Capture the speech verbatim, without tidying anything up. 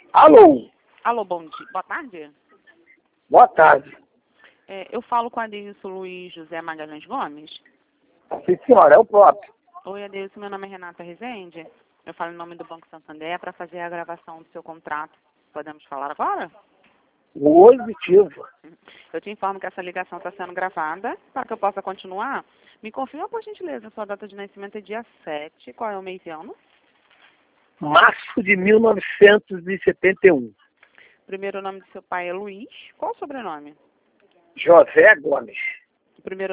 Alô, Alô, bom dia. Boa tarde. boa tarde. É, eu falo com a Adeilson Luiz José Magalhães Gomes. Sim, senhora, é o próprio. Oi, Adeilson, meu nome é Renata Rezende. Eu falo em nome do Banco Santander para fazer a gravação do seu contrato. Podemos falar agora? Positivo. Eu te informo que essa ligação está sendo gravada. Para que eu possa continuar, me confirma, por gentileza, sua data de nascimento é dia sete. Qual é o mês e ano? Março de mil novecentos e setenta e um. Primeiro nome do seu pai é Luiz. Qual o sobrenome? José Gomes. O primeiro